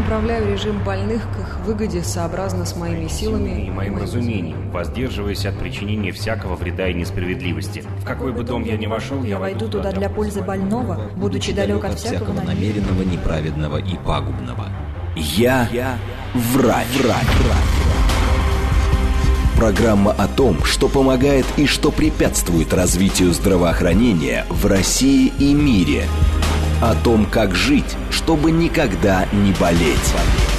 направляю режим больных к их выгоде сообразно с моими силами и моим разумением, воздерживаясь от причинения всякого вреда и несправедливости. В какой бы дом я ни вошел, я войду туда для пользы больного, будучи далек от всякого намеренного, неправедного и пагубного. Я врач. Программа о том, что помогает и что препятствует развитию здравоохранения в России и мире. О том, как жить, чтобы никогда не болеть.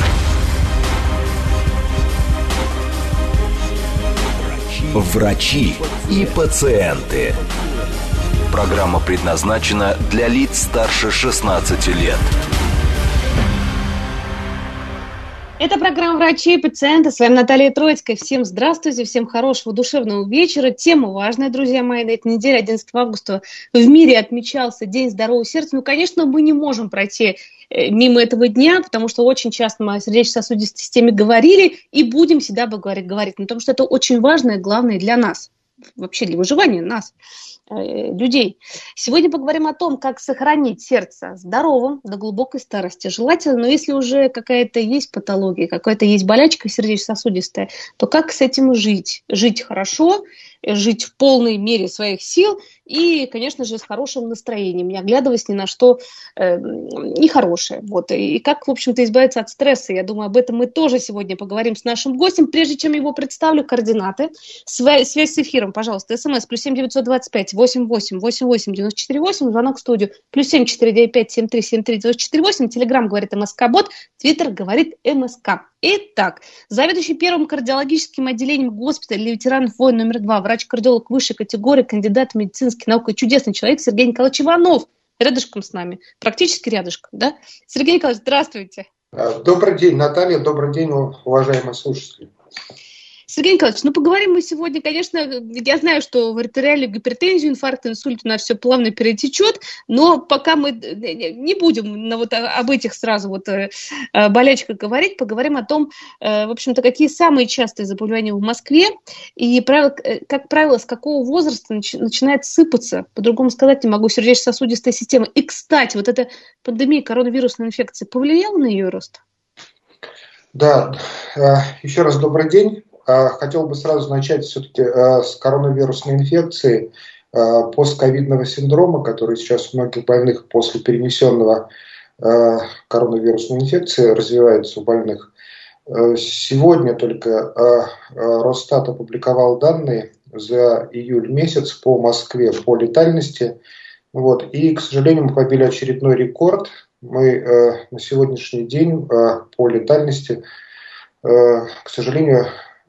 Врачи и пациенты. Программа предназначена для лиц старше 16 лет. Это программа «Врачи и пациенты». С вами Наталья Троицкая. Всем здравствуйте, всем хорошего душевного вечера. Тема важная, друзья мои. На этой неделе, 11 августа, в мире отмечался День здорового сердца. Конечно, мы не можем пройти мимо этого дня, потому что очень часто мы о сердечно-сосудистой системе говорили и будем всегда говорить. Потому что это очень важно и главное для нас. Вообще для выживания нас, людей. Сегодня поговорим о том, как сохранить сердце здоровым до глубокой старости. Желательно, но если уже какая-то есть патология, какая-то есть болячка сердечно-сосудистая, то как с этим жить? Жить хорошо, жить в полной мере своих сил и, конечно же, с хорошим настроением, не оглядываясь ни на что нехорошее. Вот. И как, в общем-то, избавиться от стресса. Я думаю, об этом мы тоже сегодня поговорим с нашим гостем. Прежде чем его представлю, координаты. Связь с эфиром, пожалуйста, смс +7 925 88 88 94 8, звонок в студию +7 495 73 73 94 8, телеграм говорит МСК-бот, твиттер говорит МСК. Итак, заведующий первым кардиологическим отделением госпиталя для ветеранов войн номер 2, врач-кардиолог высшей категории, кандидат медицинских наук и чудесный человек Сергей Николаевич Иванов. Рядышком с нами, практически рядышком, да? Сергей Николаевич, здравствуйте. Добрый день, Наталья, добрый день, уважаемые слушатели. Сергей Николаевич, поговорим мы сегодня, конечно, я знаю, что в артериальную гипертензию, инфаркт, инсульт у нас все плавно перетечет, но пока мы не будем об этих сразу болячках говорить, поговорим о том, в общем-то, какие самые частые заболевания в Москве и, как правило, с какого возраста начинает сыпаться, по-другому сказать не могу, сердечно-сосудистая система. И, кстати, эта пандемия коронавирусной инфекции повлияла на ее рост? Да, еще раз добрый день. Хотел бы сразу начать все-таки с коронавирусной инфекции, постковидного синдрома, который сейчас у многих больных после перенесенного коронавирусной инфекции развивается у больных. Сегодня только Росстат опубликовал данные за июль месяц по Москве по летальности. И, к сожалению, мы побили очередной рекорд. Мы на сегодняшний день по летальности, к сожалению,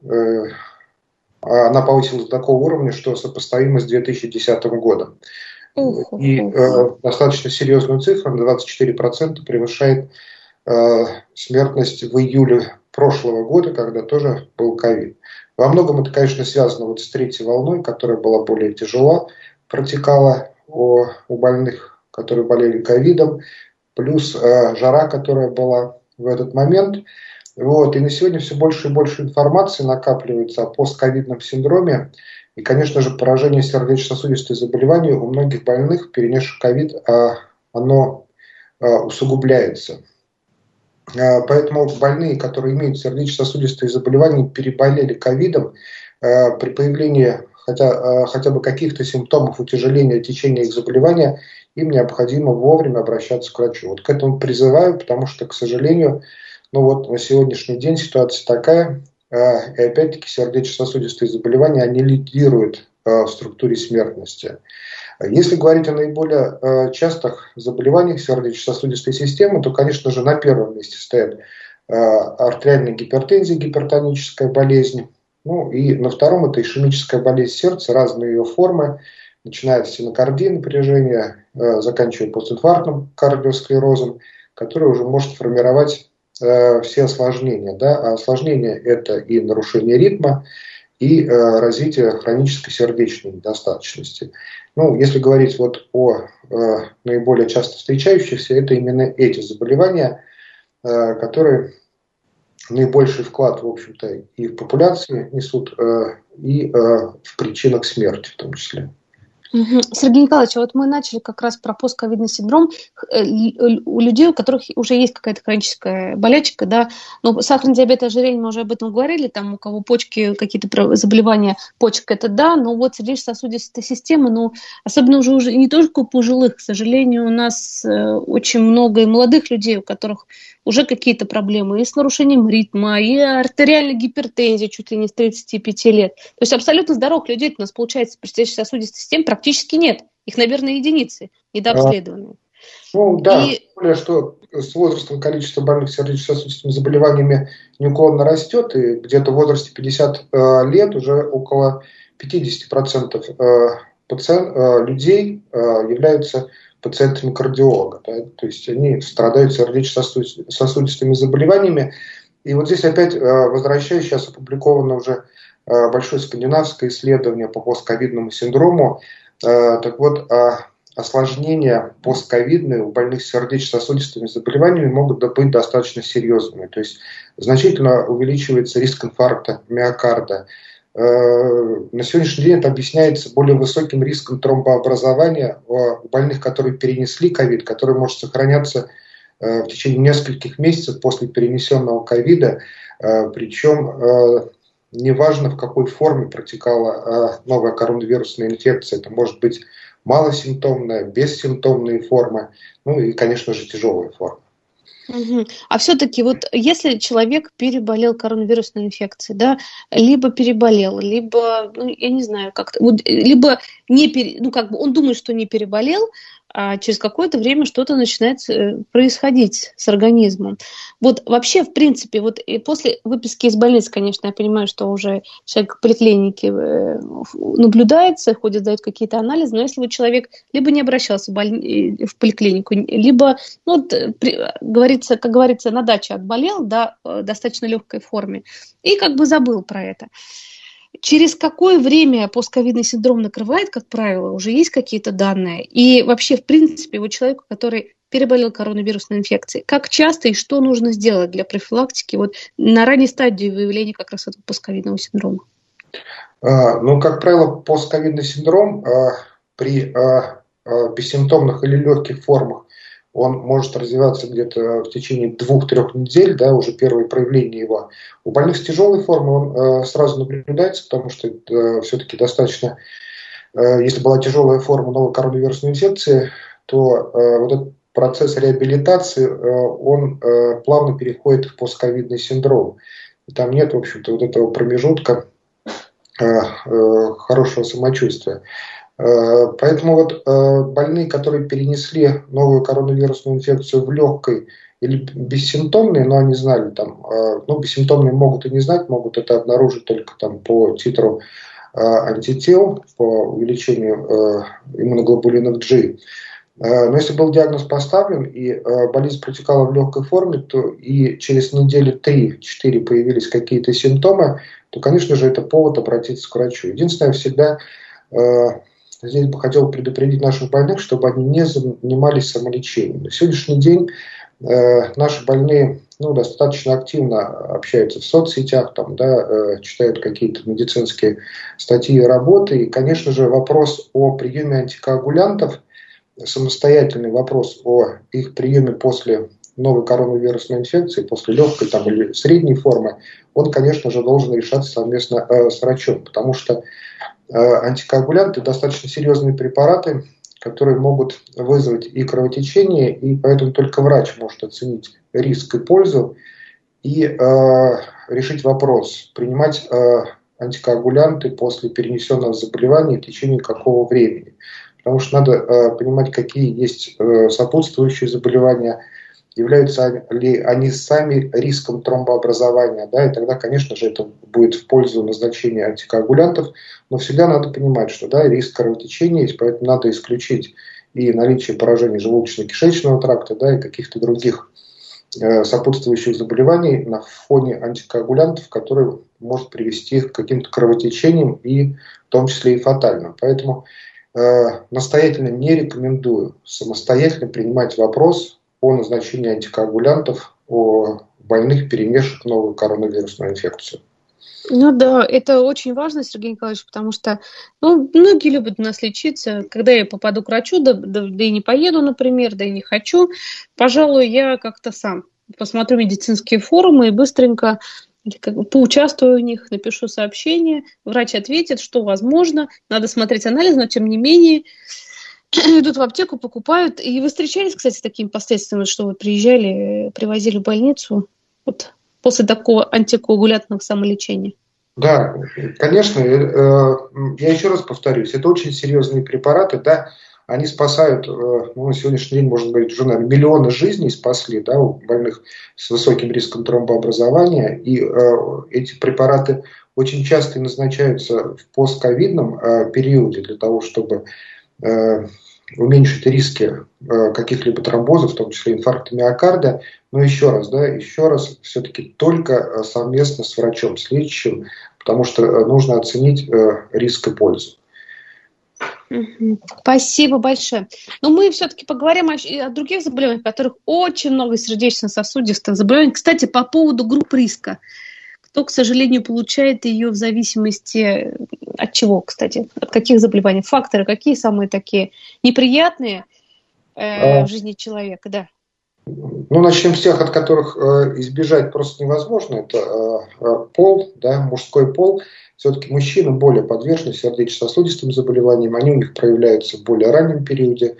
она повысилась до такого уровня, что сопоставимо с 2010 годом. И достаточно серьезную цифру, на 24% превышает смертность в июле прошлого года, когда тоже был ковид. Во многом это, конечно, связано с третьей волной, которая была более тяжела, протекала у больных, которые болели ковидом, плюс жара, которая была в этот момент. И на сегодня все больше и больше информации накапливается о постковидном синдроме. И, конечно же, поражение сердечно-сосудистых заболеваний у многих больных, перенесших ковид, оно усугубляется. Поэтому больные, которые имеют сердечно-сосудистые заболевания, переболели ковидом, при появлении хотя бы каких-то симптомов утяжеления течения их заболевания, им необходимо вовремя обращаться к врачу. К этому призываю, потому что, к сожалению, на сегодняшний день ситуация такая, и опять-таки сердечно-сосудистые заболевания, они лидируют в структуре смертности. Если говорить о наиболее частых заболеваниях сердечно-сосудистой системы, то, конечно же, на первом месте стоят артериальная гипертензия, гипертоническая болезнь. И на втором это ишемическая болезнь сердца, разные ее формы, начиная с стенокардии, напряжения, заканчивая постинфарктным кардиосклерозом, который уже может формировать все осложнения. А осложнения это и нарушение ритма, и развитие хронической сердечной недостаточности. Если говорить о наиболее часто встречающихся, это именно эти заболевания, которые наибольший вклад, в общем-то, и в популяции несут, и в причинах смерти в том числе. Сергей Николаевич, вот мы начали как раз про постковидный синдром у людей, у которых уже есть какая-то хроническая болячка, да, но сахарный диабет, ожирение, мы уже об этом говорили, там у кого почки, какие-то заболевания почек, это да, но вот сердечно-сосудистая система, ну, особенно уже не только у пожилых, к сожалению, у нас очень много и молодых людей, у которых уже какие-то проблемы и с нарушением ритма, и артериальной гипертензией чуть ли не с 35 лет. То есть абсолютно здоровых людей у нас, получается, при сердечно-сосудистой системе практически нет. Их, наверное, единицы недообследованные. Ну да, тем более, что с возрастом количество больных сердечно-сосудистыми заболеваниями неуклонно растет, и где-то в возрасте 50 лет уже около 50% людей являются пациентами кардиолога. Да? То есть они страдают сердечно-сосудистыми заболеваниями. И вот здесь опять возвращаюсь, сейчас опубликовано уже большое скандинавское исследование по постковидному синдрому. Так вот, осложнения постковидные у больных с сердечно-сосудистыми заболеваниями могут быть достаточно серьезными. То есть значительно увеличивается риск инфаркта миокарда. На сегодняшний день это объясняется более высоким риском тромбообразования у больных, которые перенесли ковид, который может сохраняться в течение нескольких месяцев после перенесенного ковида. Причем неважно, в какой форме протекала новая коронавирусная инфекция. Это может быть малосимптомная, бессимптомные формы, ну и, конечно же, тяжелые формы. А все-таки вот если человек переболел коронавирусной инфекцией, да, либо переболел, либо, ну, я не знаю, как-то, вот, либо не он думает, что не переболел, а через какое-то время что-то начинает происходить с организмом. Вот вообще, в принципе, вот и после выписки из больницы, конечно, я понимаю, что уже человек в поликлинике наблюдается, ходит, сдает какие-то анализы, но если вот человек либо не обращался в поликлинику, либо, ну, вот, как говорится, на даче отболел, да, в достаточно легкой форме, и как бы забыл про это. Через какое время постковидный синдром накрывает, как правило, уже есть какие-то данные? И вообще, в принципе, вот человеку, который переболел коронавирусной инфекцией, как часто и что нужно сделать для профилактики вот на ранней стадии выявления как раз этого постковидного синдрома? Ну, как правило, постковидный синдром при бессимптомных или легких формах он может развиваться где-то в течение 2-3 недель, да, уже первые проявления его. У больных с тяжелой формой он сразу наблюдается, потому что все-таки достаточно, если была тяжелая форма новой коронавирусной инфекции, то вот этот процесс реабилитации, он плавно переходит в постковидный синдром. И там нет, в общем-то, вот этого промежутка хорошего самочувствия. Поэтому вот больные, которые перенесли новую коронавирусную инфекцию в легкой или бессимптомные, но они знали там, ну, бессимптомные могут и не знать, могут это обнаружить только там по титру антител, по увеличению иммуноглобулинов G. Но если был диагноз поставлен и болезнь протекала в легкой форме, то и через недели 3-4 появились какие-то симптомы, то, конечно же, это повод обратиться к врачу. Единственное, всегда здесь бы хотел предупредить наших больных, чтобы они не занимались самолечением. На сегодняшний день наши больные достаточно активно общаются в соцсетях, там, да, читают какие-то медицинские статьи и работы. И, конечно же, вопрос о приеме антикоагулянтов, самостоятельный вопрос о их приеме после новой коронавирусной инфекции, после легкой там, или средней формы, он, конечно же, должен решаться совместно с врачом, потому что антикоагулянты достаточно серьезные препараты, которые могут вызвать и кровотечение, и поэтому только врач может оценить риск и пользу и решить вопрос, принимать антикоагулянты после перенесенного заболевания в течение какого времени. Потому что надо понимать, какие есть сопутствующие заболевания, являются ли они сами риском тромбообразования, да, и тогда, конечно же, это будет в пользу назначения антикоагулянтов, но всегда надо понимать, что да, риск кровотечения есть, поэтому надо исключить и наличие поражений желудочно-кишечного тракта, да, и каких-то других сопутствующих заболеваний на фоне антикоагулянтов, которые может привести к каким-то кровотечениям и в том числе и фатальным. Поэтому настоятельно не рекомендую самостоятельно принимать вопрос о назначении антикоагулянтов у больных, перенесших новую коронавирусную инфекцию. Ну да, это очень важно, Сергей Николаевич, потому что многие любят у нас лечиться. Когда я попаду к врачу, да и не поеду, например, да и не хочу, пожалуй, я как-то сам посмотрю медицинские форумы и быстренько поучаствую в них, напишу сообщение, врач ответит, что возможно, надо смотреть анализ, но тем не менее идут в аптеку, покупают. И вы встречались, кстати, с такими последствиями, что вы приезжали, привозили в больницу вот, после такого антикоагулянтного самолечения? Да, конечно, я еще раз повторюсь, это очень серьезные препараты, да, они спасают, на сегодняшний день, можно говорить, уже, наверное, миллионы жизней спасли, да, у больных с высоким риском тромбообразования, и эти препараты очень часто назначаются в постковидном периоде для того, чтобы уменьшить риски каких-либо тромбозов, в том числе инфаркта миокарда. Но еще раз, все-таки только совместно с врачом, с лечащим, потому что нужно оценить риск и пользу. Спасибо большое. Но мы все-таки поговорим о других заболеваниях, в которых очень много сердечно-сосудистых заболеваний. Кстати, по поводу групп риска. Кто, к сожалению, получает ее в зависимости от чего, кстати? От каких заболеваний? Факторы какие самые такие неприятные в жизни человека? Да. Начнем с тех, от которых избежать просто невозможно. Это пол, да, мужской пол. Все-таки мужчины более подвержены сердечно-сосудистым заболеваниям, они у них проявляются в более раннем периоде.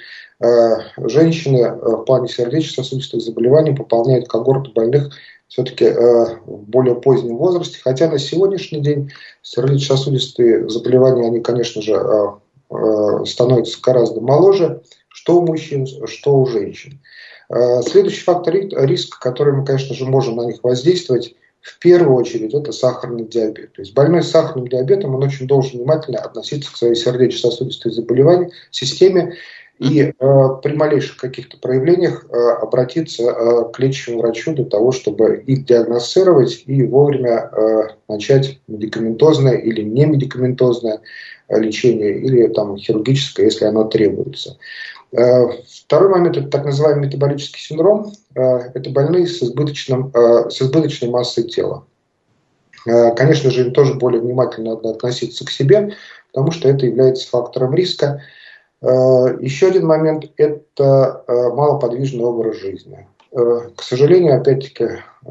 Женщины в плане сердечно-сосудистых заболеваний пополняют когорту больных все-таки в более позднем возрасте, хотя на сегодняшний день сердечно-сосудистые заболевания, они, конечно же, становятся гораздо моложе, что у мужчин, что у женщин. Следующий фактор риска, который мы, конечно же, можем на них воздействовать, в первую очередь, это сахарный диабет. То есть больной с сахарным диабетом, он очень должен внимательно относиться к своей сердечно-сосудистой системе и при малейших каких-то проявлениях обратиться к лечащему врачу для того, чтобы их диагностировать и вовремя начать медикаментозное или немедикаментозное лечение, или там, хирургическое, если оно требуется. Второй момент – это так называемый метаболический синдром. Это больные с избыточной массой тела. Конечно же, им тоже более внимательно надо относиться к себе, потому что это является фактором риска. Еще один момент – это малоподвижный образ жизни. К сожалению, опять-таки,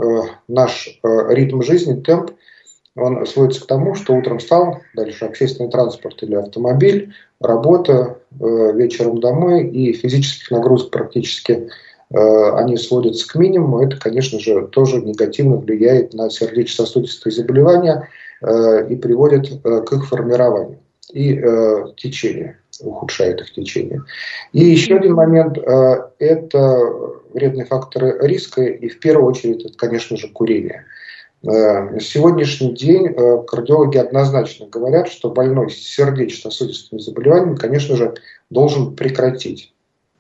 наш ритм жизни, темп, он сводится к тому, что утром встал, дальше общественный транспорт или автомобиль, работа, вечером домой, и физических нагрузок практически они сводятся к минимуму. Это, конечно же, тоже негативно влияет на сердечно-сосудистые заболевания и приводит к их формированию и течению, ухудшает их течение. И еще один момент – это вредные факторы риска, и в первую очередь это, конечно же, курение. На сегодняшний день кардиологи однозначно говорят, что больной с сердечно-сосудистыми заболеваниями, конечно же, должен прекратить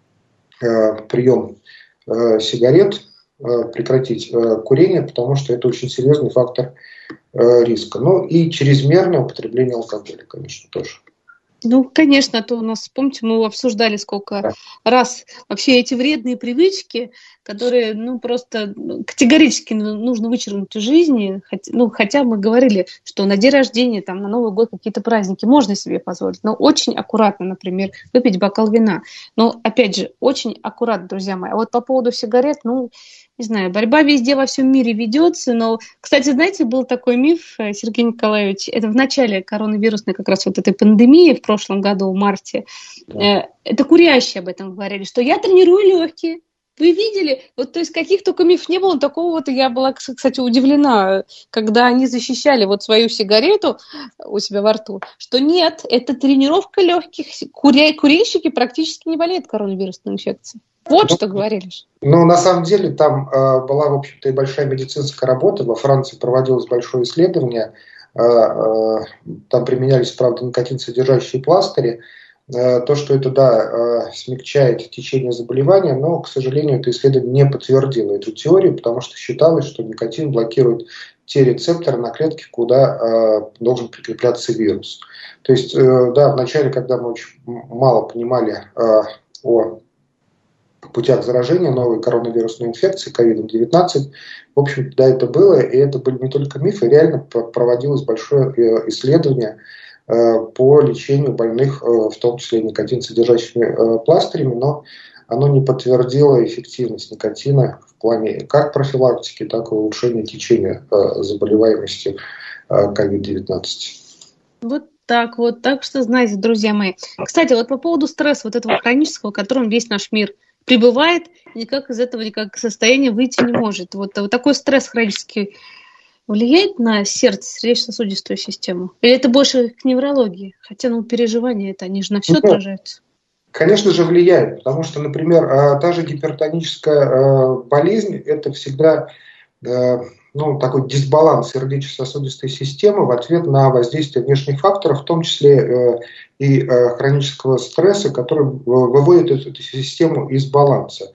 прием сигарет, прекратить курение, потому что это очень серьезный фактор риска. Ну и чрезмерное употребление алкоголя, конечно, тоже. Конечно, то у нас, вспомните, мы обсуждали сколько раз вообще эти вредные привычки, которые, просто категорически нужно вычеркнуть из жизни. Хотя мы говорили, что на день рождения, там, на Новый год какие-то праздники можно себе позволить, но очень аккуратно, например, выпить бокал вина. Но, опять же, очень аккуратно, друзья мои. А вот по поводу сигарет, не знаю, борьба везде во всем мире ведется, но, кстати, знаете, был такой миф, Сергей Николаевич, это в начале коронавирусной как раз вот этой пандемии в прошлом году, в марте, это курящие об этом говорили, что я тренирую легкие. Вы видели? То есть каких только мифов не было, такого я была, кстати, удивлена, когда они защищали свою сигарету у себя во рту, что нет, это тренировка легких, курильщики практически не болеют коронавирусной инфекцией. Вот что говорили. На самом деле там была, в общем-то, и большая медицинская работа. Во Франции проводилось большое исследование. Там применялись, правда, никотин-содержащие пластыри. То, что это, смягчает течение заболевания, но, к сожалению, это исследование не подтвердило эту теорию, потому что считалось, что никотин блокирует те рецепторы на клетке, куда должен прикрепляться вирус. То есть, вначале, когда мы очень мало понимали о путях заражения новой коронавирусной инфекции COVID-19. В общем, да, это было, и это были не только мифы, реально проводилось большое исследование по лечению больных, в том числе никотин-содержащими пластырями, но оно не подтвердило эффективность никотина в плане как профилактики, так и улучшения течения заболеваемости COVID-19. Так что знаете, друзья мои. Кстати, вот по поводу стресса, вот этого хронического, в котором весь наш мир пребывает, никак из этого состояния выйти не может. Вот такой стресс хронический влияет на сердце, сердечно-сосудистую систему? Или это больше к неврологии? Хотя, переживания это, они же на все отражаются. Конечно же, влияет, потому что, например, та же гипертоническая болезнь – это всегда такой дисбаланс сердечно-сосудистой системы в ответ на воздействие внешних факторов, в том числе и хронического стресса, который выводит эту систему из баланса.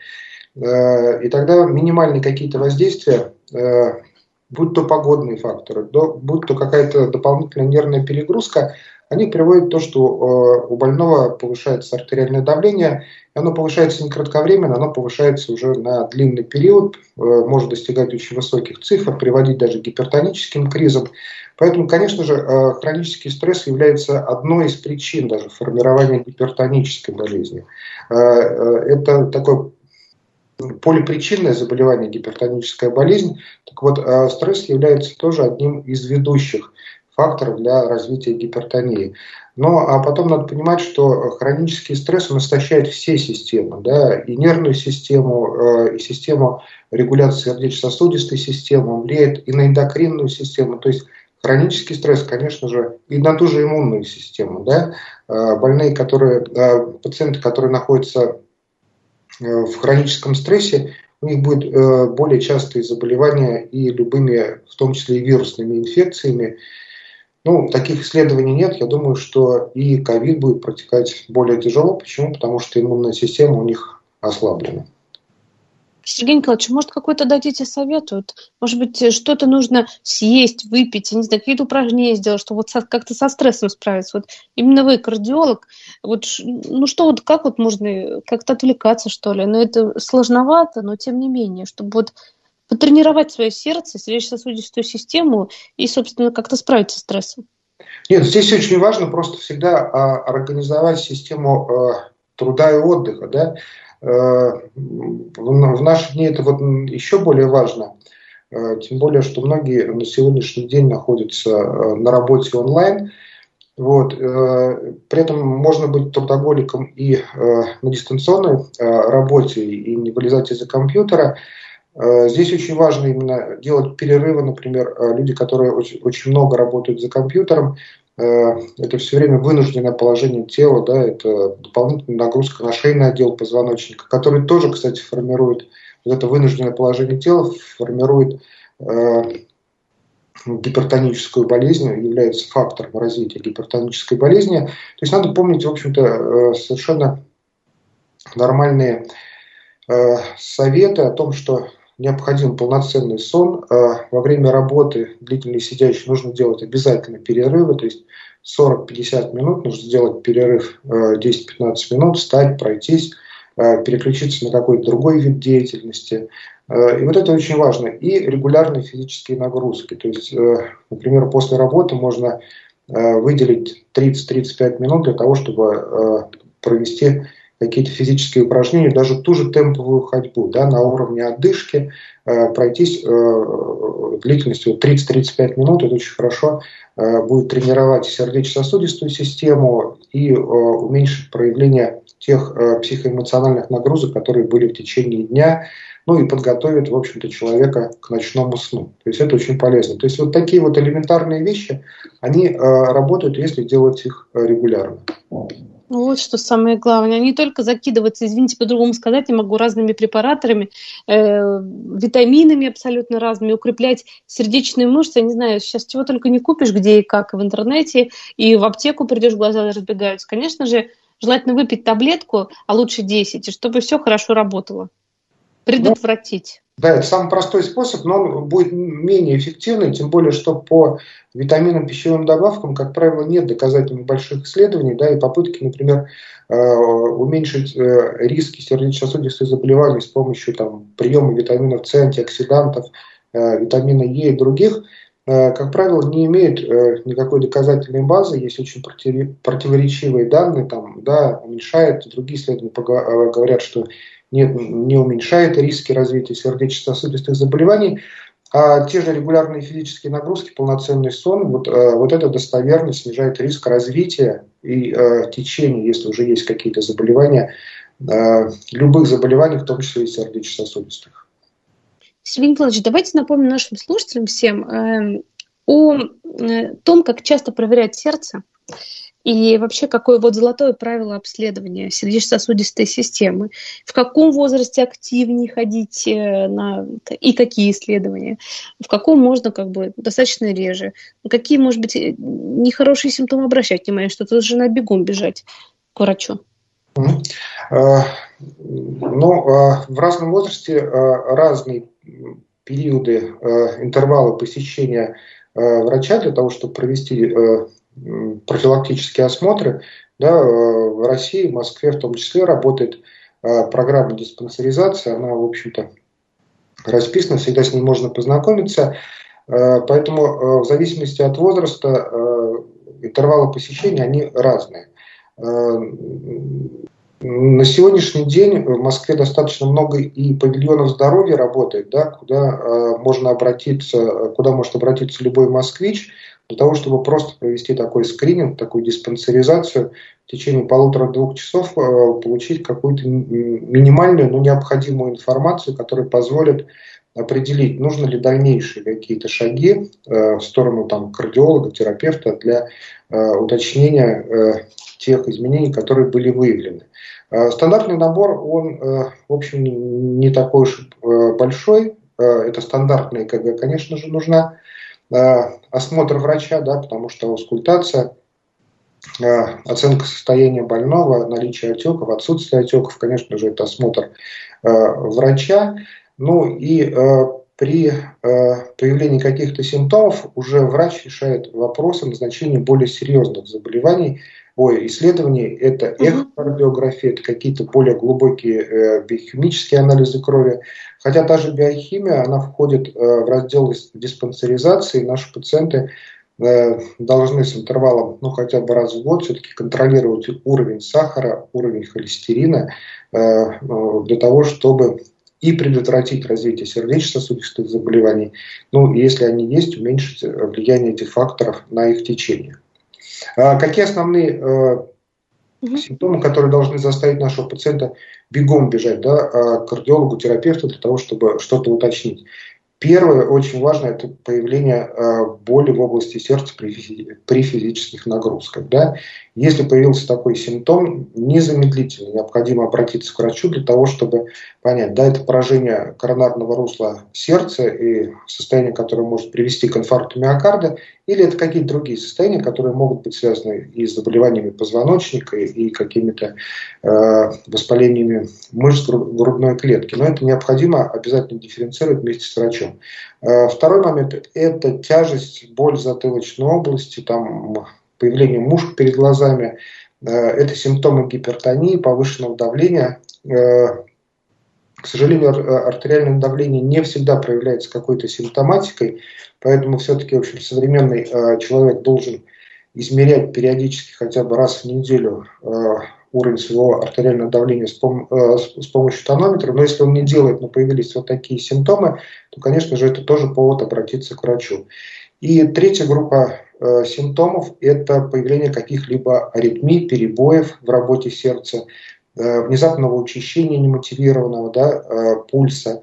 И тогда минимальные какие-то воздействия, будь то погодные факторы, будь то какая-то дополнительная нервная перегрузка, они приводят к тому, что у больного повышается артериальное давление, и оно повышается не кратковременно, оно повышается уже на длинный период, может достигать очень высоких цифр, приводить даже к гипертоническим кризам. Поэтому, конечно же, хронический стресс является одной из причин даже формирования гипертонической болезни. Это такое полипричинное заболевание, гипертоническая болезнь. Так вот, стресс является тоже одним из ведущих факторов для развития гипертонии. А потом надо понимать, что хронический стресс истощает все системы, да, и нервную систему, и систему регуляции сердечно-сосудистой системы, он влияет и на эндокринную систему. То есть хронический стресс, конечно же, и на ту же иммунную систему. Да. Пациенты, которые находятся в хроническом стрессе, у них будет более частые заболевания и любыми, в том числе и вирусными инфекциями. Таких исследований нет. Я думаю, что и ковид будет протекать более тяжело. Почему? Потому что иммунная система у них ослаблена. Сергей Николаевич, может, какой-то дадите совет? Может быть, что-то нужно съесть, выпить, не знаю, какие-то упражнения сделать, чтобы как-то со стрессом справиться? Именно вы, кардиолог, как можно как-то отвлекаться, что ли? Это сложновато, но тем не менее, чтобы потренировать свое сердце, сердечно-сосудистую систему и, собственно, как-то справиться с стрессом. Нет, здесь очень важно просто всегда организовать систему труда и отдыха. Да? В наши дни это еще более важно. Тем более, что многие на сегодняшний день находятся на работе онлайн. При этом можно быть трудоголиком и на дистанционной работе, и не вылезать из-за компьютера. Здесь очень важно именно делать перерывы, например, люди, которые очень много работают за компьютером, это все время вынужденное положение тела, да, это дополнительная нагрузка на шейный отдел позвоночника, который тоже, кстати, формирует, это вынужденное положение тела формирует гипертоническую болезнь, является фактором развития гипертонической болезни. То есть надо помнить, в общем-то, совершенно нормальные советы о том, что необходим полноценный сон. Во время работы длительной сидячей нужно делать обязательно перерывы, то есть 40-50 минут нужно сделать перерыв 10-15 минут, встать, пройтись, переключиться на какой-то другой вид деятельности. И это очень важно. И регулярные физические нагрузки. То есть, например, после работы можно выделить 30-35 минут для того, чтобы провести какие-то физические упражнения, даже ту же темповую ходьбу, да, на уровне отдышки, пройтись длительностью 30-35 минут, это очень хорошо будет тренировать сердечно-сосудистую систему и уменьшить проявление тех психоэмоциональных нагрузок, которые были в течение дня, и подготовит, в общем-то, человека к ночному сну. То есть это очень полезно. То есть такие элементарные вещи, они работают, если делать их регулярно. Что самое главное. Не только закидываться, извините, по-другому сказать, не могу, разными препаратами, витаминами абсолютно разными, укреплять сердечные мышцы. Я не знаю, сейчас чего только не купишь, где и как, и в интернете, и в аптеку придешь, глаза разбегаются. Конечно же, желательно выпить таблетку, а лучше 10, и чтобы все хорошо работало. Предотвратить. Да, это самый простой способ, но он будет менее эффективный, тем более, что по витаминам, пищевым добавкам, как правило, нет доказательных больших исследований, да, и попытки, например, уменьшить риски сердечно-сосудистых заболеваний с помощью приема витаминов С, антиоксидантов, витамина Е и других, как правило, не имеют никакой доказательной базы, есть очень противоречивые данные, уменьшает, другие исследования говорят, что нет, не уменьшает риски развития сердечно-сосудистых заболеваний, а те же регулярные физические нагрузки, полноценный сон, вот это достоверно снижает риск развития и течения, если уже есть какие-то заболевания, любых заболеваний, в том числе и сердечно-сосудистых. Сергей Николаевич, давайте напомним нашим слушателям всем о том, как часто проверять сердце. И вообще, какое золотое правило обследования сердечно-сосудистой системы? В каком возрасте активнее ходить и какие исследования? В каком можно достаточно реже? Какие, может быть, нехорошие симптомы обращать внимание, что тут же на бегом бежать к врачу? В разном возрасте разные периоды, интервалы посещения врача для того, чтобы провести профилактические осмотры. Да, в России, в Москве в том числе работает программа диспансеризации, она, в общем-то, расписана, всегда с ней можно познакомиться, поэтому в зависимости от возраста интервалы посещения, они разные. На сегодняшний день в Москве достаточно много и павильонов здоровья работает, да, куда может обратиться любой москвич для того, чтобы просто провести такой скрининг, такую диспансеризацию, в течение 1,5-2 часов получить какую-то минимальную, но необходимую информацию, которая позволит определить, нужно ли дальнейшие какие-то шаги в сторону кардиолога, терапевта для уточнения тех изменений, которые были выявлены. Стандартный набор, он, в общем, не такой уж большой. Это стандартная ЭКГ, конечно же, нужна. Осмотр врача, да, потому что аускультация, оценка состояния больного, наличие отеков, отсутствие отеков, конечно же, это осмотр врача. И при появлении каких-то симптомов уже врач решает вопрос о назначении более серьезных исследований. Это эхокардиография, это какие-то более глубокие биохимические анализы крови. Хотя та же биохимия, она входит в раздел диспансеризации. Наши пациенты должны с интервалом хотя бы раз в год все-таки контролировать уровень сахара, уровень холестерина для того, чтобы и предотвратить развитие сердечно-сосудистых заболеваний, если они есть, уменьшить влияние этих факторов на их течение. Какие основные симптомы, которые должны заставить нашего пациента бегом бежать, к кардиологу, терапевту для того, чтобы что-то уточнить? Первое, очень важно, это появление боли в области сердца при физических нагрузках. Да? Если появился такой симптом, незамедлительно необходимо обратиться к врачу для того, чтобы понять, да, это поражение коронарного русла сердца и состояние, которое может привести к инфаркту миокарда, или это какие-то другие состояния, которые могут быть связаны и с заболеваниями позвоночника, и какими-то воспалениями мышц грудной клетки. Но это необходимо обязательно дифференцировать вместе с врачом. Второй момент – это тяжесть, боль в затылочной области, появление мушек перед глазами. Это симптомы гипертонии, повышенного давления. К сожалению, артериальное давление не всегда проявляется какой-то симптоматикой, поэтому все-таки, в общем, современный человек должен измерять периодически хотя бы раз в неделю уровень своего артериального давления с помощью тонометра. Но если он не делает, но появились вот такие симптомы, то, конечно же, это тоже повод обратиться к врачу. И третья группа симптомов – это появление каких-либо аритмий, перебоев в работе сердца, внезапного учащения немотивированного, пульса.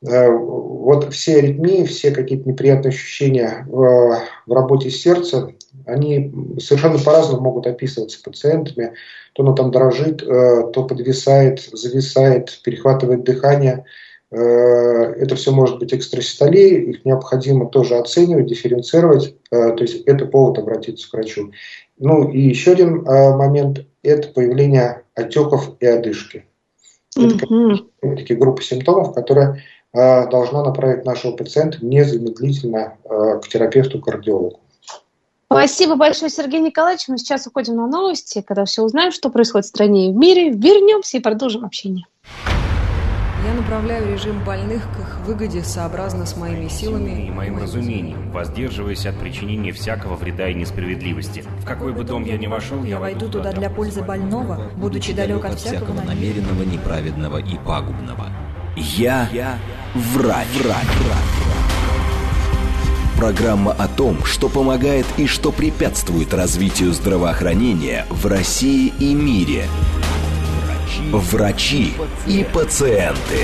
Вот все аритмии, все какие-то неприятные ощущения в работе сердца, они совершенно по-разному могут описываться пациентами. То оно дрожит, то подвисает, зависает, перехватывает дыхание. Это все может быть экстрасистолия, их необходимо тоже оценивать, дифференцировать, то есть это повод обратиться к врачу. И еще один момент – это появление отеков и одышки. Это такие группы симптомов, которые должна направить нашего пациента незамедлительно к терапевту-кардиологу. Спасибо большое, Сергей Николаевич. Мы сейчас уходим на новости. Когда все узнаем, что происходит в стране и в мире, вернемся и продолжим общение. Я направляю режим больных к их выгоде сообразно с моими силами и моим разумением, воздерживаясь от причинения всякого вреда и несправедливости. В какой бы дом я ни вошел, я войду туда для пользы больного, будучи далек от всякого намеренного, неправедного и пагубного. Я врач. Программа о том, что помогает и что препятствует развитию здравоохранения в России и мире. Врачи и пациенты.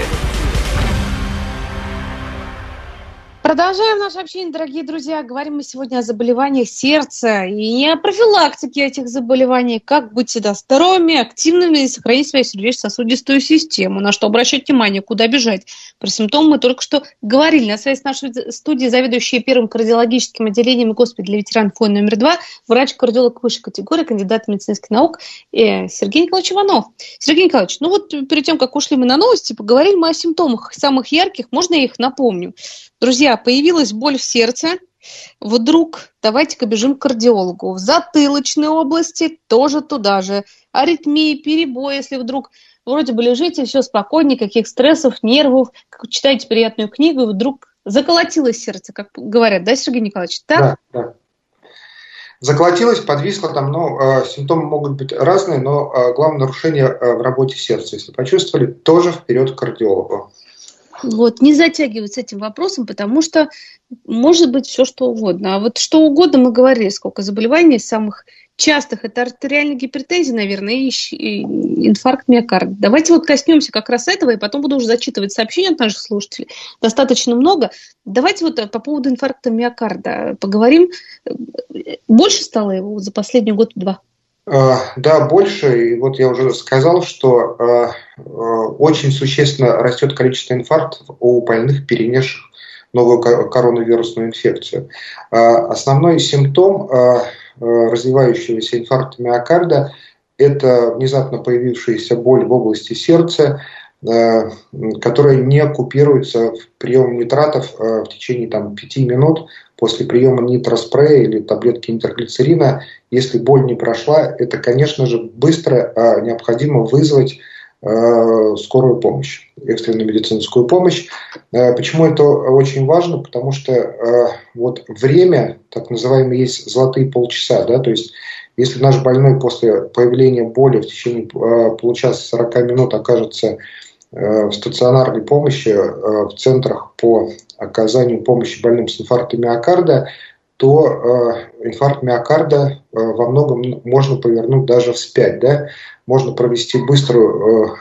Продолжаем наше общение, дорогие друзья. Говорим мы сегодня о заболеваниях сердца и не о профилактике этих заболеваний. Как быть всегда здоровыми, активными и сохранить свою сердечно-сосудистую систему. На что обращать внимание, куда бежать. Про симптомы мы только что говорили. На связи с нашей студией заведующий первым кардиологическим отделением госпиталя для ветеранов войн номер 2, врач-кардиолог высшей категории, кандидат медицинских наук Сергей Николаевич Иванов. Сергей Николаевич, ну вот перед тем, как ушли мы на новости, поговорили мы о симптомах самых ярких. Можно я их напомню? Друзья, появилась боль в сердце, вдруг давайте-ка бежим к кардиологу. В затылочной области тоже туда же. Аритмии, перебои, если вдруг вроде бы лежите, все спокойно, никаких стрессов, нервов, читаете приятную книгу, и вдруг заколотилось сердце, как говорят, да, Сергей Николаевич? Так? Да. Заколотилось, подвисло там, симптомы могут быть разные, но главное нарушение в работе сердца. Если почувствовали, тоже вперед к кардиологу. Вот, не затягивать с этим вопросом, потому что может быть все что угодно. А вот что угодно мы говорили, сколько заболеваний самых частых. Это артериальная гипертензия, наверное, и инфаркт миокарда. Давайте вот коснемся как раз этого, и потом буду уже зачитывать сообщения от наших слушателей. Достаточно много. Давайте вот по поводу инфаркта миокарда поговорим. Больше стало его за последний год-два? Да, больше. И вот я уже сказал, что очень существенно растет количество инфарктов у больных, перенесших новую коронавирусную инфекцию. Основной симптом развивающегося инфаркта миокарда – это внезапно появившаяся боль в области сердца, которая не купируется в приеме нитратов в течение 5 минут после приема нитроспрея или таблетки нитроглицерина. Если боль не прошла, это, конечно же, быстро необходимо вызвать скорую помощь, экстренную медицинскую помощь. Почему это очень важно? Потому что вот время, так называемое, есть золотые полчаса, да, то есть если наш больной после появления боли в течение получаса 40 минут окажется в стационарной помощи, в центрах по оказанию помощи больным с инфарктом миокарда, то инфаркт миокарда во многом можно повернуть даже вспять. Да? Можно провести быструю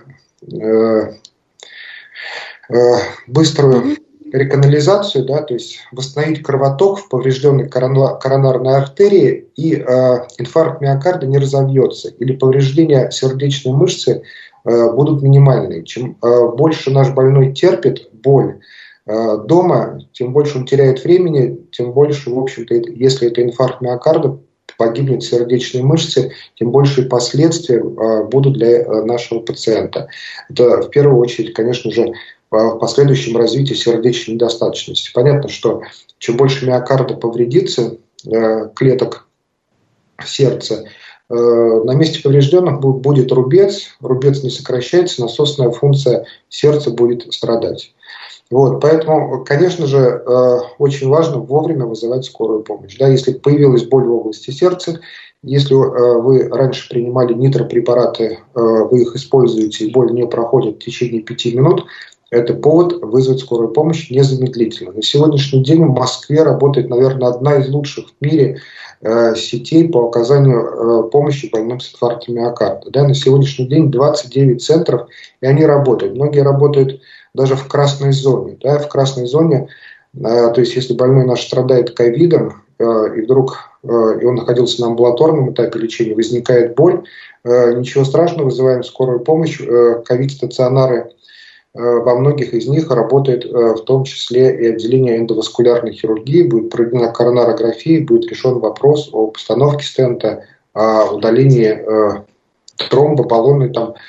реканализацию, да, то есть восстановить кровоток в поврежденной коронарной артерии, и инфаркт миокарда не разовьется, или повреждения сердечной мышцы будут минимальные. Чем больше наш больной терпит боль дома, тем больше он теряет времени, тем больше, в общем-то, если это инфаркт миокарда, погибнет сердечные мышцы, тем больше последствия будут для нашего пациента. Это в первую очередь, конечно же, в последующем развитии сердечной недостаточности. Понятно, что чем больше миокарда повредится, клеток сердца, на месте поврежденных будет рубец не сокращается, насосная функция сердца будет страдать. Вот, поэтому, конечно же, очень важно вовремя вызывать скорую помощь. Да, если появилась боль в области сердца, если вы раньше принимали нитропрепараты, вы их используете, и боль не проходит в течение 5 минут, это повод вызвать скорую помощь незамедлительно. На сегодняшний день в Москве работает, наверное, одна из лучших в мире сетей по оказанию помощи больным с инфарктом миокарда. Да, на сегодняшний день 29 центров, и они работают. Многие работают даже в красной зоне. Да, в красной зоне, то есть если больной наш страдает ковидом, и вдруг и он находился на амбулаторном этапе лечения, возникает боль, ничего страшного, вызываем скорую помощь. Ковид-стационары, во многих из них работает в том числе и отделение эндоваскулярной хирургии, будет проведена коронарография, будет решен вопрос о постановке стента, о удалении тромба, баллонной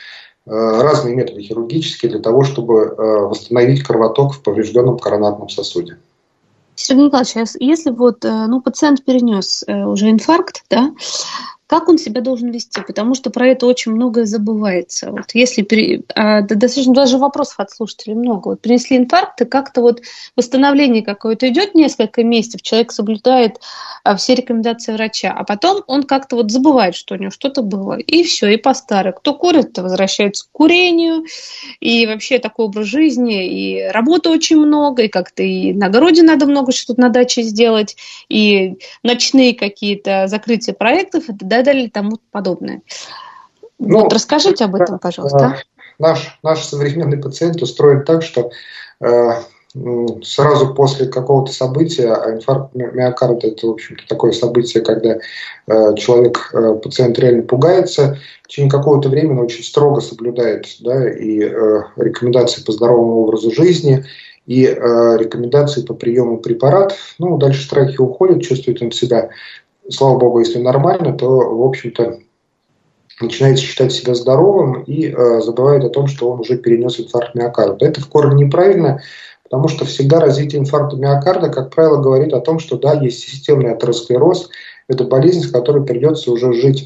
разные методы хирургические для того, чтобы восстановить кровоток в поврежденном коронарном сосуде. Сергей Николаевич, если пациент перенес уже инфаркт, да, как он себя должен вести? Потому что про это очень многое забывается. Вот если достаточно даже вопросов от слушателей много. Вот принесли инфаркт, и как-то восстановление какое-то идет несколько месяцев, человек соблюдает все рекомендации врача, а потом он как-то забывает, что у него что-то было, и все, и по-старому. Кто курит, то возвращается к курению, и вообще такой образ жизни, и работы очень много, и как-то и на огороде надо много что-то на даче сделать, и ночные какие-то закрытия проектов, и далее и тому подобное. Расскажите об этом, пожалуйста. Наш современный пациент устроен так, что сразу после какого-то события, а инфаркт миокарда – это, в общем-то, такое событие, когда пациент реально пугается, в течение какого-то времени очень строго соблюдает, да, и рекомендации по здоровому образу жизни, и рекомендации по приему препаратов. Дальше страхи уходят, чувствует он себя, слава богу, если нормально, то, в общем-то, начинает считать себя здоровым и забывает о том, что он уже перенес инфаркт миокарда. Это в корне неправильно, потому что всегда развитие инфаркта миокарда, как правило, говорит о том, что да, есть системный атеросклероз, это болезнь, с которой придется уже жить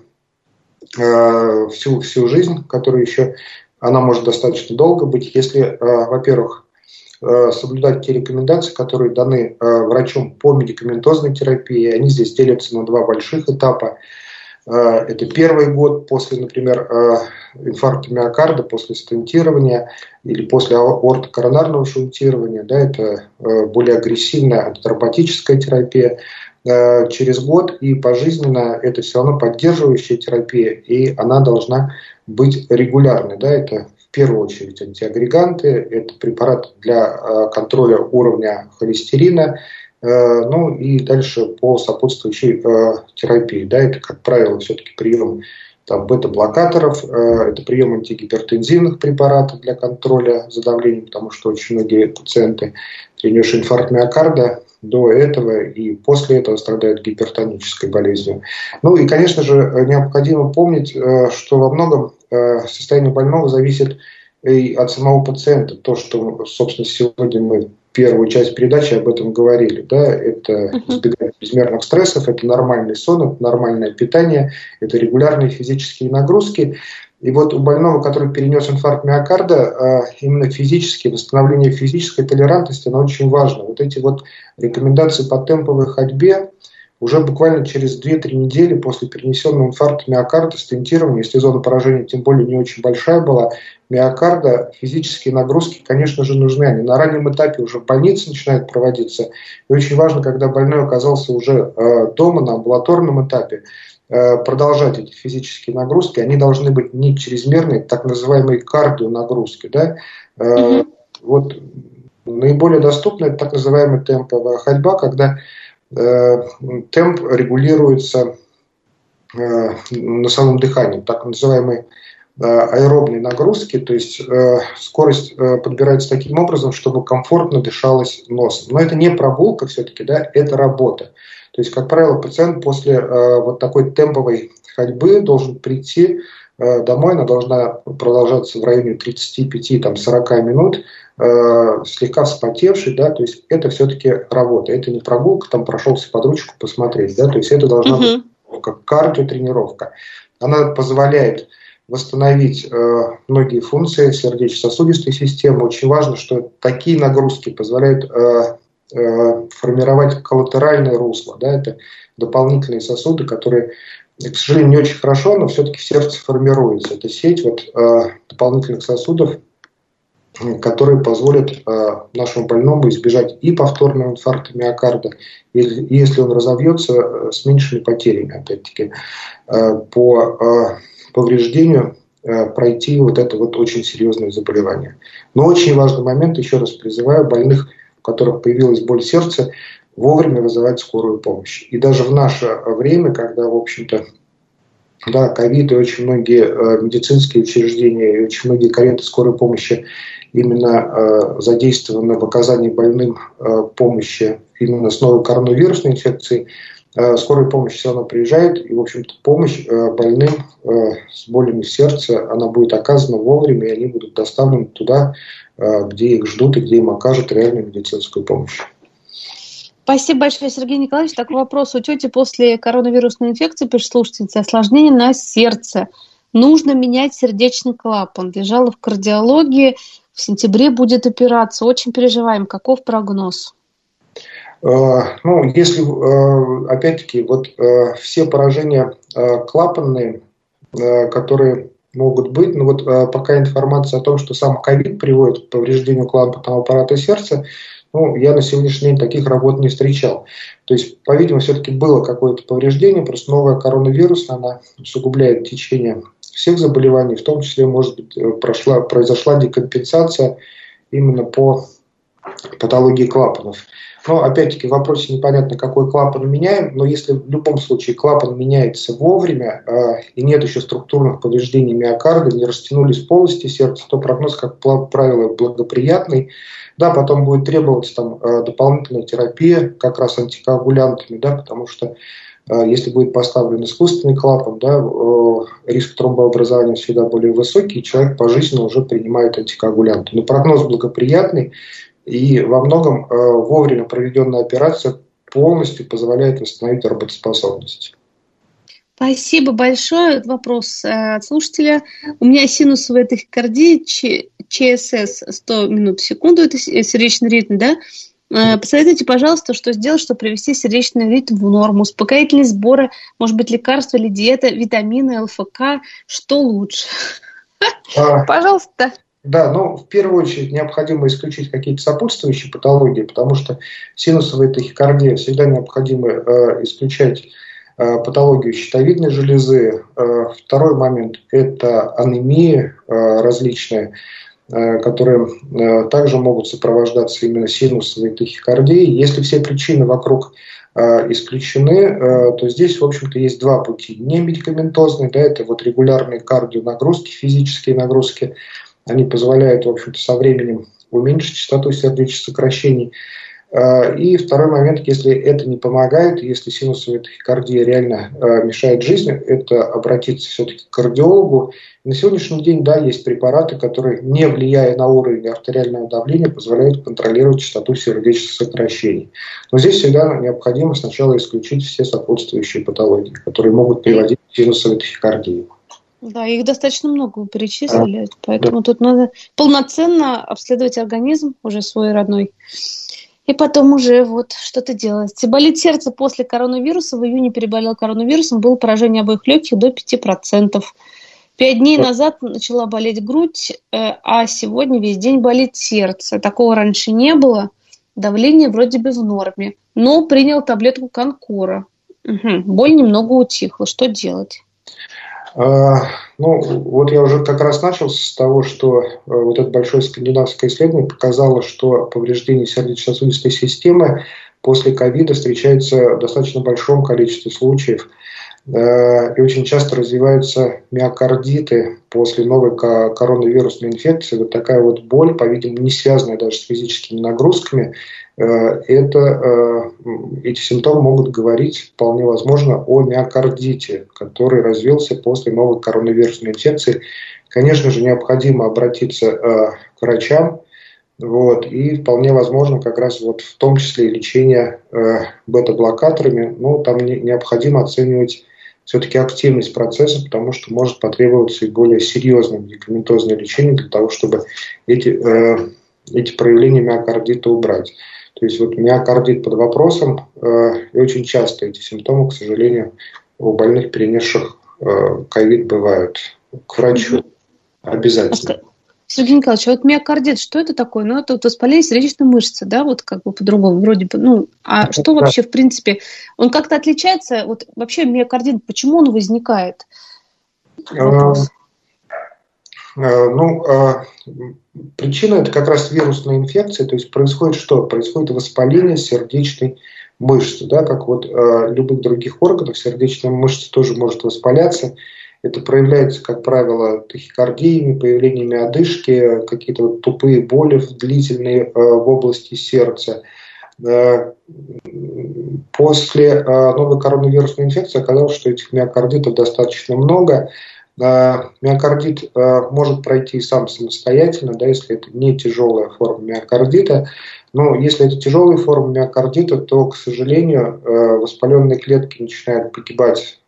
всю жизнь, которая еще, она может достаточно долго быть, если, во-первых, соблюдать те рекомендации, которые даны врачом по медикаментозной терапии. Они здесь делятся на два больших этапа. Это первый год после, например, инфаркта миокарда, после стентирования или после аортокоронарного шунтирования. Да, это более агрессивная антитромботическая терапия. Через год и пожизненно это все равно поддерживающая терапия, и она должна быть регулярной. Да, это в первую очередь антиагреганты, это препараты для контроля уровня холестерина, и дальше по сопутствующей терапии. Да, это, как правило, все-таки прием бета-блокаторов, это прием антигипертензивных препаратов для контроля за давлением, потому что очень многие пациенты, перенесшие инфаркт миокарда, до этого и после этого страдают гипертонической болезнью. И, конечно же, необходимо помнить, что во многом состояние больного зависит и от самого пациента. То, что, собственно, сегодня мы первую часть передачи об этом говорили. Да, это избегание чрезмерных стрессов, это нормальный сон, это нормальное питание, это регулярные физические нагрузки. И вот у больного, который перенес инфаркт миокарда, именно физически, восстановление физической толерантности, оно очень важно. Вот эти рекомендации по темповой ходьбе уже буквально через 2-3 недели после перенесенного инфаркта миокарда, стентирования, если зона поражения тем более не очень большая была, миокарда, физические нагрузки, конечно же, нужны. Они на раннем этапе уже в больнице начинают проводиться. И очень важно, когда больной оказался уже дома на амбулаторном этапе, продолжать эти физические нагрузки. Они должны быть не чрезмерные, так называемые кардионагрузки. Да? Наиболее доступная это так называемая темповая ходьба, когда темп регулируется носовым дыханием, так называемые аэробные нагрузки, то есть скорость подбирается таким образом, чтобы комфортно дышалось носом. Но это не прогулка все-таки, да, это работа. То есть, как правило, пациент после такой темповой ходьбы должен прийти домой, она должна продолжаться в районе 35-40 минут, слегка вспотевший, да, то есть это все-таки работа, это не прогулка, прошелся под ручку посмотреть, да, то есть это должна быть как кардиотренировка. Она позволяет восстановить многие функции сердечно-сосудистой системы. Очень важно, что такие нагрузки позволяют формировать коллатеральное русло, да, это дополнительные сосуды, которые, к сожалению, не очень хорошо, но все-таки в сердце формируется. Это сеть дополнительных сосудов, которые позволят нашему больному избежать и повторного инфаркта миокарда, и если он разовьется, с меньшими потерями, опять-таки, по повреждению пройти это очень серьезное заболевание. Но очень важный момент, еще раз призываю больных, у которых появилась боль сердца, вовремя вызывать скорую помощь. И даже в наше время, когда, в общем-то, да, ковид и очень многие медицинские учреждения и очень многие кареты скорой помощи именно задействованы в оказании больным помощи именно с новой коронавирусной инфекцией, скорая помощь все равно приезжает, и, в общем-то, помощь больным с болями в сердце, она будет оказана вовремя, и они будут доставлены туда, где их ждут и где им окажут реальную медицинскую помощь. Спасибо большое, Сергей Николаевич. Такой вопрос. У тети после коронавирусной инфекции, пишет слушательница, осложнение на сердце. Нужно менять сердечный клапан. Лежала в кардиологии, в сентябре будет операция. Очень переживаем. Каков прогноз? Если, опять-таки, все поражения клапанные, которые могут быть, пока информация о том, что сам ковид приводит к повреждению клапанного аппарата сердца, я на сегодняшний день таких работ не встречал. То есть, по-видимому, все-таки было какое-то повреждение, просто новая коронавирусная, она усугубляет течение всех заболеваний, в том числе, может быть, произошла декомпенсация именно по патологии клапанов. Но, опять-таки, в вопросе непонятно, какой клапан меняем, но если в любом случае клапан меняется вовремя и нет еще структурных повреждений миокарда, не растянулись полости сердца, то прогноз, как правило, благоприятный. Да, потом будет требоваться дополнительная терапия, как раз антикоагулянтами, потому что если будет поставлен искусственный клапан, риск тромбообразования всегда более высокий, и человек пожизненно уже принимает антикоагулянты. Но прогноз благоприятный. И во многом вовремя проведенная операция полностью позволяет восстановить работоспособность. Спасибо большое. Вопрос от слушателя. У меня синусовая тахикардия, ЧСС 100 минут в секунду, это сердечный ритм, да? Посоветуйте, пожалуйста, что сделать, чтобы привести сердечный ритм в норму. Успокоительные сборы, может быть, лекарства или диета, витамины, ЛФК. Что лучше? Пожалуйста. Да, в первую очередь необходимо исключить какие-то сопутствующие патологии, потому что синусовая тахикардия всегда необходимо исключать патологию щитовидной железы. Второй момент – это анемии различные, которые также могут сопровождаться именно синусовой тахикардией. Если все причины вокруг исключены, то здесь, в общем-то, есть два пути. Не медикаментозные, это регулярные кардионагрузки, физические нагрузки. Они позволяют, в общем-то, со временем уменьшить частоту сердечных сокращений. И второй момент, если это не помогает, если синусовая тахикардия реально мешает жизни, это обратиться все-таки к кардиологу. На сегодняшний день, есть препараты, которые, не влияя на уровень артериального давления, позволяют контролировать частоту сердечных сокращений. Но здесь всегда необходимо сначала исключить все сопутствующие патологии, которые могут приводить к синусовой тахикардии. Да, их достаточно много вы перечислили, поэтому тут надо полноценно обследовать организм уже свой родной. И потом уже что-то делать. Болит сердце после коронавируса. В июне переболел коронавирусом. Было поражение обоих легких до 5%. 5 дней назад начала болеть грудь, а сегодня весь день болит сердце. Такого раньше не было. Давление вроде бы в норме. Но принял таблетку Конкора. Боль немного утихла. Что делать? Я уже как раз начал с того, что это большое скандинавское исследование показало, что повреждение сердечно-сосудистой системы после ковида встречается в достаточно большом количестве случаев. И очень часто развиваются миокардиты после новой коронавирусной инфекции. Такая боль, по-видимому, не связанная даже с физическими нагрузками, эти симптомы могут говорить, вполне возможно, о миокардите, который развился после новой коронавирусной инфекции. Конечно же, необходимо обратиться к врачам, и вполне возможно как раз в том числе и лечение бета-блокаторами, там необходимо оценивать все-таки активность процесса, потому что может потребоваться и более серьезное медикаментозное лечение для того, чтобы эти проявления миокардита убрать. То есть миокардит под вопросом, и очень часто эти симптомы, к сожалению, у больных, перенесших ковид, бывают. К врачу обязательно. Сергей Николаевич, миокардит, что это такое? Это воспаление сердечной мышцы, по-другому, вроде бы. Что вообще, в принципе, он как-то отличается? Вообще миокардит, почему он возникает? Причина – это как раз вирусная инфекция, то есть происходит что? Происходит воспаление сердечной мышцы, как любых других органов, сердечная мышца тоже может воспаляться. Это проявляется, как правило, тахикардиями, появлениями одышки, какие-то тупые боли длительные в области сердца. после новой коронавирусной инфекции оказалось, что этих миокардитов достаточно много. Миокардит может пройти сам самостоятельно, да, если это не тяжелая форма миокардита. Но если это тяжелая форма миокардита, то, к сожалению, воспаленные клетки начинают погибать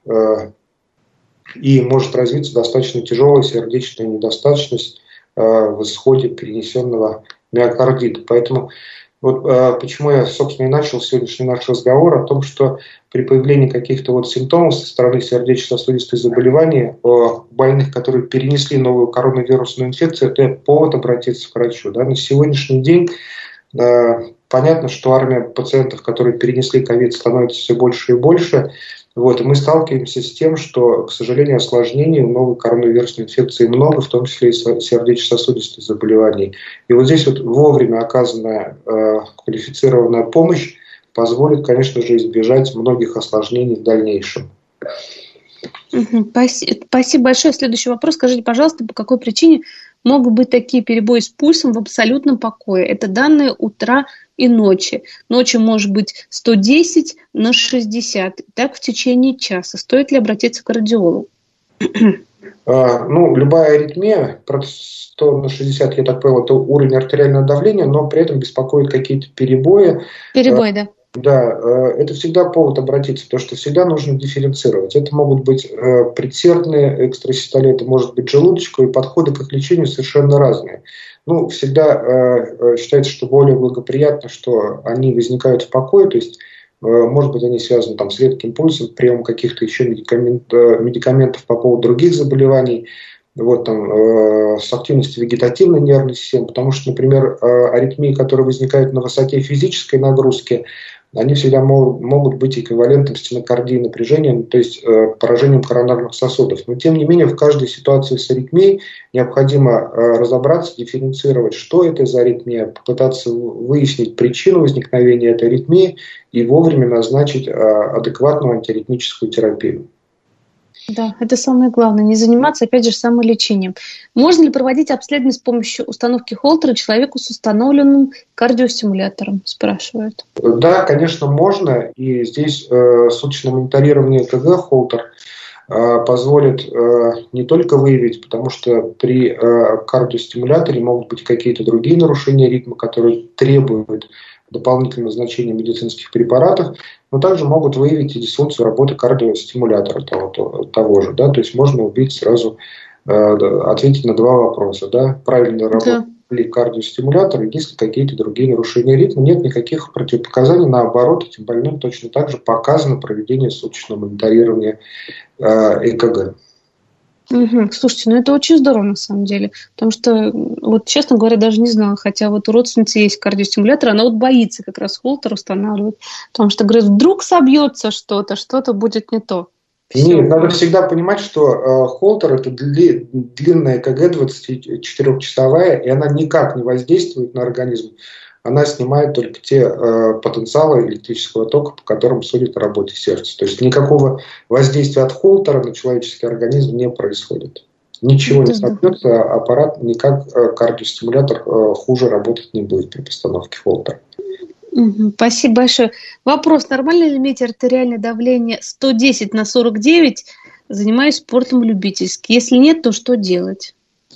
и может развиться достаточно тяжелая сердечная недостаточность в исходе перенесенного миокардита. Поэтому вот почему я, собственно, и начал сегодняшний наш разговор о том, что при появлении каких-то вот симптомов со стороны сердечно-сосудистых заболеваний у больных, которые перенесли новую коронавирусную инфекцию, это повод обратиться к врачу. Да? На сегодняшний день понятно, что армия пациентов, которые перенесли ковид, становится все больше и больше. Вот, и мы сталкиваемся с тем, что, к сожалению, осложнений у новой коронавирусной инфекции много, в том числе и сердечно-сосудистых заболеваний. И вот здесь вот вовремя оказанная квалифицированная помощь позволит, конечно же, избежать многих осложнений в дальнейшем. Спасибо большое. Следующий вопрос. Скажите, пожалуйста, по какой причине могут быть такие перебои с пульсом в абсолютном покое? Это данные утра и ночи. Ночью может быть 110 на 60. Так в течение часа. Стоит ли обратиться к кардиологу? Любая аритмия, 100 на 60, я так понял, это уровень артериального давления, но при этом беспокоит какие-то перебои. Перебои, да. Да, это всегда повод обратиться, потому что всегда нужно дифференцировать. Это могут быть предсердные экстрасистолии, это может быть желудочковые, и подходы к их лечению совершенно разные. Всегда считается, что более благоприятно, что они возникают в покое, то есть, может быть, они связаны там, с редким пульсом, приемом каких-то еще медикаментов по поводу других заболеваний, с активностью вегетативной нервной системы, потому что, например, аритмии, которые возникают на высоте физической нагрузки, они всегда могут быть эквивалентом стенокардии напряжением, то есть поражением коронарных сосудов. Но, тем не менее, в каждой ситуации с аритмией необходимо разобраться, дифференцировать, что это за аритмия, попытаться выяснить причину возникновения этой аритмии и вовремя назначить адекватную антиаритмическую терапию. Да, это самое главное. Не заниматься, опять же, самолечением. Можно ли проводить обследование с помощью установки Холтера человеку с установленным кардиостимулятором, спрашивают. Да, конечно, можно. И здесь суточное мониторирование ЭКГ Холтер позволит не только выявить, потому что при кардиостимуляторе могут быть какие-то другие нарушения ритма, которые требуют дополнительного назначения медицинских препаратов, но также могут выявить и дисфункцию работы кардиостимулятора того же. Да? То есть можно убить сразу, ответить на два вопроса. Да? Правильно работает ли кардиостимулятор, и есть ли какие-то другие нарушения ритма. Нет никаких противопоказаний, наоборот, этим больным точно так же показано проведение суточного мониторирования ЭКГ. Слушайте, это очень здорово на самом деле, потому что, честно говоря, даже не знала, хотя у родственницы есть кардиостимулятор, она боится как раз Холтер устанавливать, потому что, говорит, вдруг собьется что-то будет не то. Нет, надо всегда понимать, что Холтер – это длинная ЭКГ 24-часовая, и она никак не воздействует на организм. Она снимает только те потенциалы электрического тока, по которым судит о работе сердца. То есть никакого воздействия от Холтера на человеческий организм не происходит. Ничего не собьется, аппарат никак, кардиостимулятор хуже работать не будет при постановке Холтера. Спасибо большое. Вопрос. Нормально ли иметь артериальное давление 110 на 49? Занимаюсь спортом любительски. Если нет, то что делать?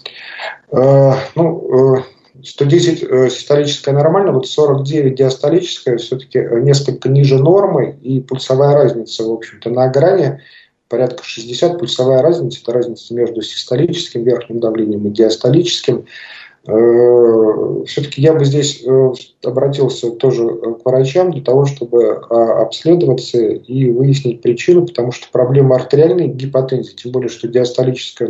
110 систолическая нормально, 49 диастолическая все-таки несколько ниже нормы, и пульсовая разница, в общем-то, на грани порядка 60. Пульсовая разница – это разница между систолическим верхним давлением и диастолическим. Все-таки я бы здесь обратился тоже к врачам для того, чтобы обследоваться и выяснить причину, потому что проблема артериальной гипотензии, тем более, что диастолическая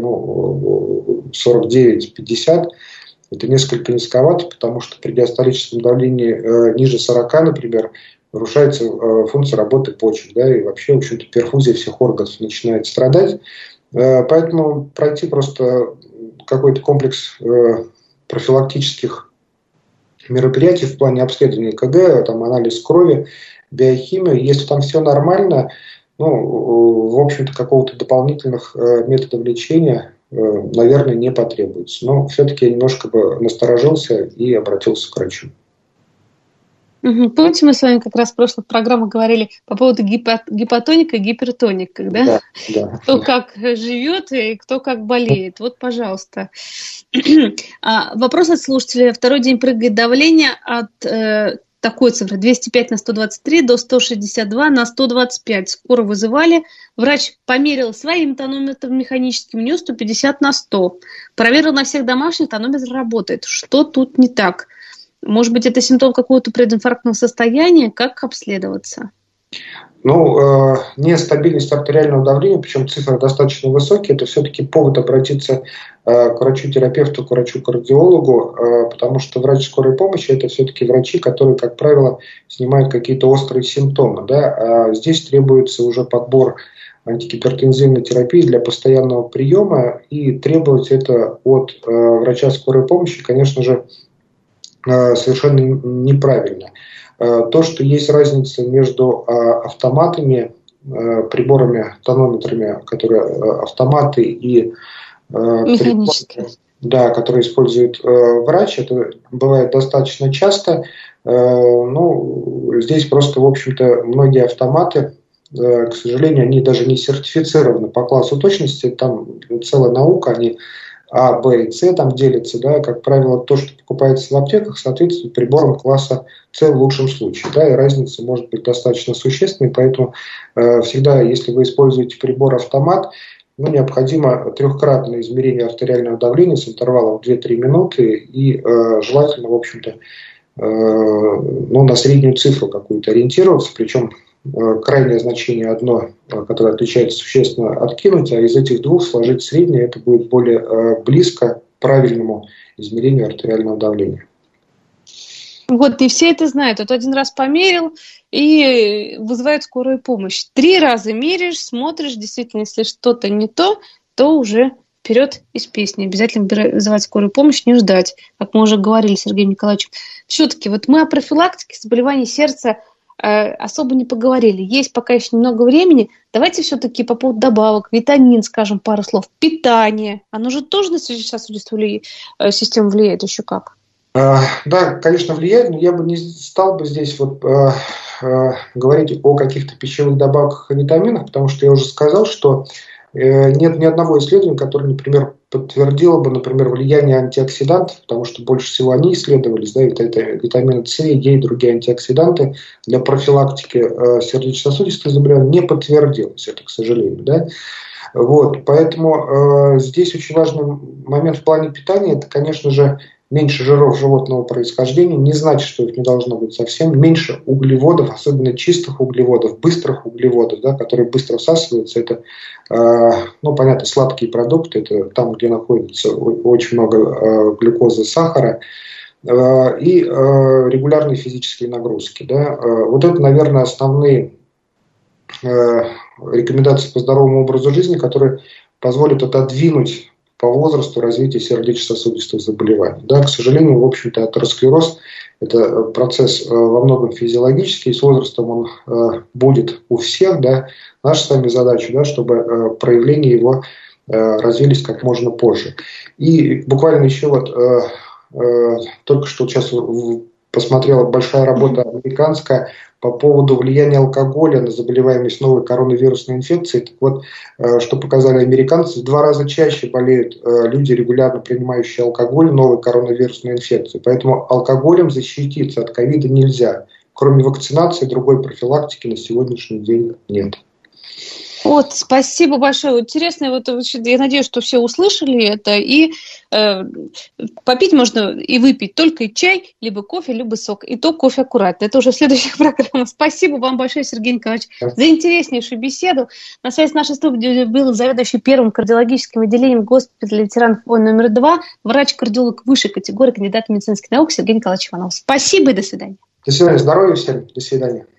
49-50, это несколько низковато, потому что при диастолическом давлении ниже 40, например, нарушается функция работы почек, да, и вообще, в общем-то, перфузия всех органов начинает страдать. Поэтому пройти просто какой-то комплекс профилактических мероприятий в плане обследования ЭКГ, анализ крови, биохимия. Если там все нормально, в общем-то, какого-то дополнительных методов лечения, наверное, не потребуется. Но все-таки я немножко бы насторожился и обратился к врачу. Помните, мы с вами как раз в прошлых программах говорили по поводу гипотоника и гипертоника, да? Да. Кто как живет и кто как болеет. Вот, пожалуйста. Вопрос от слушателя. Второй день прыгает давление от такой цифры 205 на 123 до 162 на 125. Скоро вызывали. Врач померил своим тонометром механическим, у него 150 на 100. Проверил на всех домашних, тонометр работает. Что тут не так? Может быть, это симптом какого-то прединфарктного состояния? Как обследоваться? Нестабильность артериального давления, причем цифры достаточно высокие, это все-таки повод обратиться к врачу-терапевту, к врачу-кардиологу, потому что врач скорой помощи – это все-таки врачи, которые, как правило, снимают какие-то острые симптомы. Да? А здесь требуется уже подбор антигипертензивной терапии для постоянного приема, и требовать это от врача скорой помощи, конечно же, совершенно неправильно. То, что есть разница между автоматами, приборами, тонометрами, которые автоматы и приборы, которые использует врач, это бывает достаточно часто. Здесь просто, в общем-то, многие автоматы, к сожалению, они даже не сертифицированы по классу точности, там целая наука, они А, Б и С там делятся, да, как правило, то, что покупается в аптеках, соответствует приборам класса С в лучшем случае, да, и разница может быть достаточно существенной, поэтому всегда, если вы используете прибор-автомат, необходимо трехкратное измерение артериального давления с интервалом 2-3 минуты и желательно, в общем-то, на среднюю цифру какую-то ориентироваться, причем крайнее значение одно, которое отличается существенно, откинуть, а из этих двух сложить среднее, это будет более близко к правильному измерению артериального давления. Вот, не все это знают. Вот один раз померил и вызывает скорую помощь. 3 раза меряешь, смотришь, действительно, если что-то не то, то уже вперед из песни. Обязательно вызывать скорую помощь, не ждать, как мы уже говорили с Сергеем Николаевичем. Все-таки вот мы о профилактике заболеваний сердца особо не поговорили. Есть пока еще немного времени. Давайте все-таки по поводу добавок, витамин, скажем, пару слов. Питание. Оно же тоже на сердечно-сосудистую систему влияет еще как? Да, конечно, влияет, но я бы не стал бы здесь говорить о каких-то пищевых добавках и витаминах, потому что я уже сказал, что нет ни одного исследования, которое, например, подтвердило бы, например, влияние антиоксидантов, потому что больше всего они исследовались, да, это витамины С, Е и другие антиоксиданты для профилактики сердечно-сосудистых заболеваний не подтвердилось это, к сожалению, да. Вот, поэтому здесь очень важный момент в плане питания, это, конечно же, меньше жиров животного происхождения, не значит, что их не должно быть совсем, меньше углеводов, особенно чистых углеводов, быстрых углеводов, да, которые быстро всасываются, это, понятно, сладкие продукты, это там, где находится очень много глюкозы, сахара, и регулярные физические нагрузки. Да. Вот это, наверное, основные рекомендации по здоровому образу жизни, которые позволят отодвинуть по возрасту развития сердечно-сосудистых заболеваний. Да, к сожалению, в общем-то, атеросклероз – это процесс во многом физиологический, и с возрастом он будет у всех. Да. Наша с вами задача, да, чтобы проявления его развились как можно позже. И буквально еще только что сейчас посмотрела большая работа американская по поводу влияния алкоголя на заболеваемость новой коронавирусной инфекцией. Так вот, что показали американцы, в 2 раза чаще болеют люди, регулярно принимающие алкоголь, новой коронавирусной инфекцией. Поэтому алкоголем защититься от ковида нельзя. Кроме вакцинации, другой профилактики на сегодняшний день нет. Вот, спасибо большое. Интересно, я надеюсь, что все услышали это. И попить можно и выпить только чай, либо кофе, либо сок. И то кофе аккуратно. Это уже в следующих программах. Спасибо вам большое, Сергей Николаевич, за интереснейшую беседу. На связи с нашей студией был заведующий первым кардиологическим отделением госпиталя ветеранов войн номер 2, врач-кардиолог высшей категории, кандидат медицинских наук Сергей Николаевич Иванов. Спасибо и до свидания. До свидания. Здоровья всем. До свидания.